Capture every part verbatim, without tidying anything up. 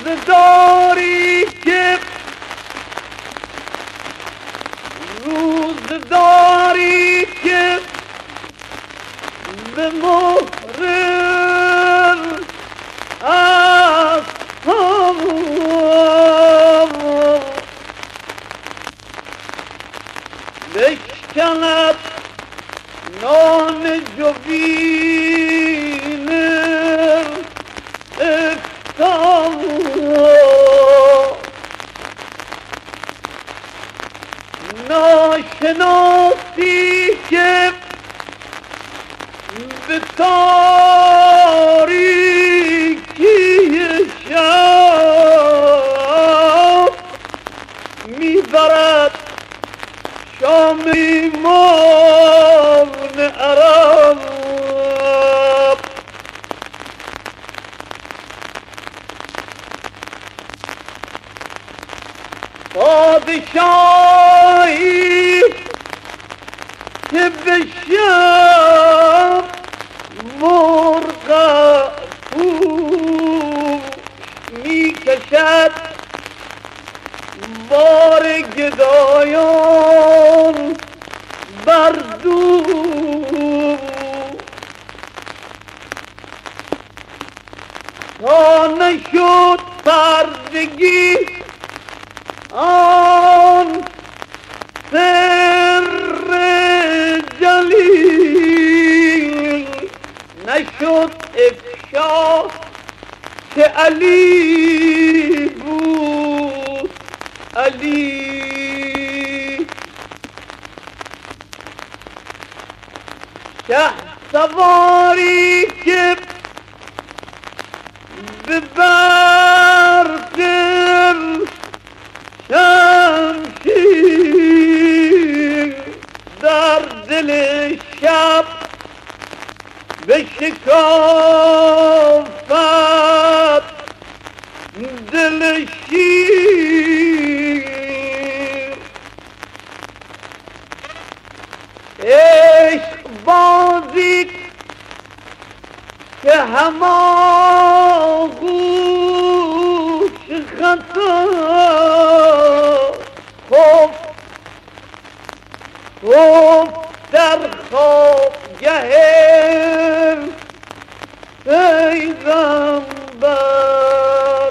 روزداری که روزداری که به مهر اصحاب بشکند نان جوین افتاد ناشناسی که به تاریکی شب میبرد شام ایمان عرب پادشاهی که به شب مرغ پوش می کشد بار گدایان بر دوش تا نشد پردگی آن سر جلیل نشد افشا که علی بود علی شه سواری که به برق شمشیر در دل شب به شکافت دل شیر عشق بازی که هماغوش خطا خفت خفت در خوابگه پیغمبر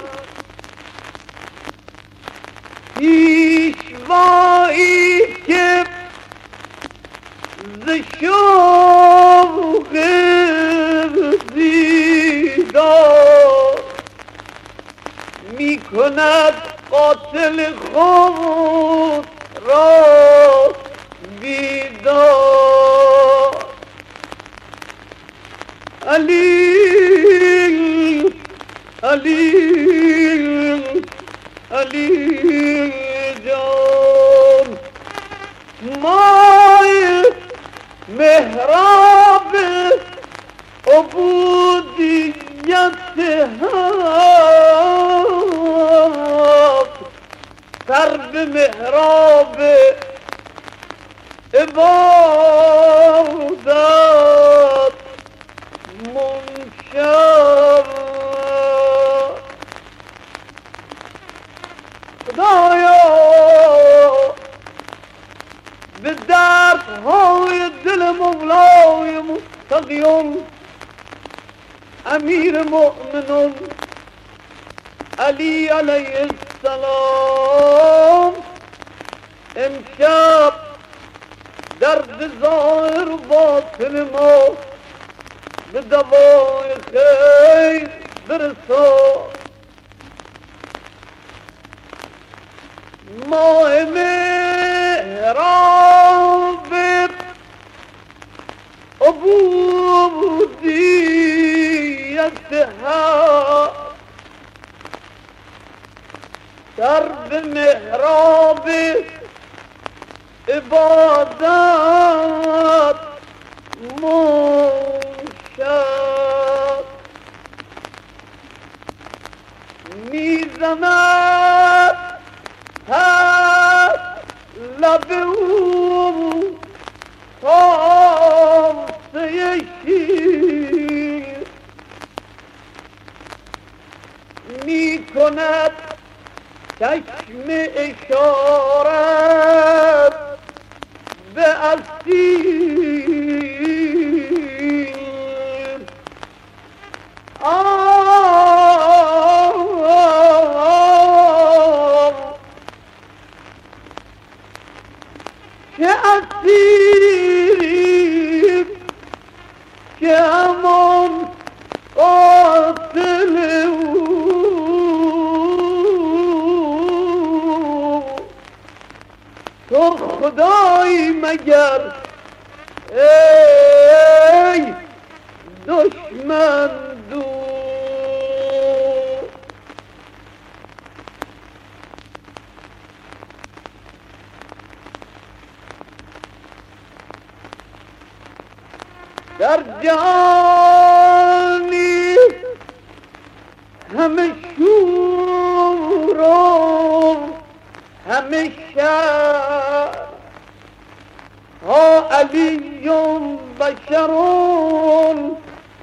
پیشوایی که ز شوق دیدار می کند قاتل خود را بیدار علی علی علی جان مای محراب عبودیت حق سر به محراب عبادت منشر خدایا به دردهای دل مولای متقیان امیر مؤمنون علی علیه السلام امشب درد ظاهر و باطن ما به دوای خیر برسان ماه مهراب عبودیت حق در به محراب عبادت منشد میزند هست لب او خامسه شیر می کند چشم اشارت به اسیر. آه چه اسیری که همان قاتل او تو خدایی مگر ای دشمن دو. در جهانی همه شور و همه شر ها علیون بشرون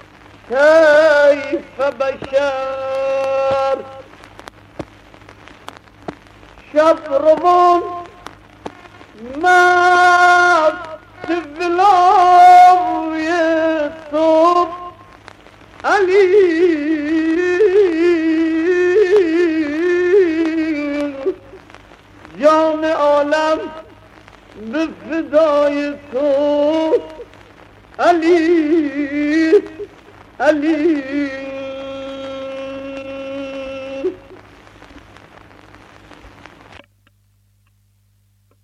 کیف بشر. شب روان مست ولای تو علی جان عالم به فدای تو علی علی.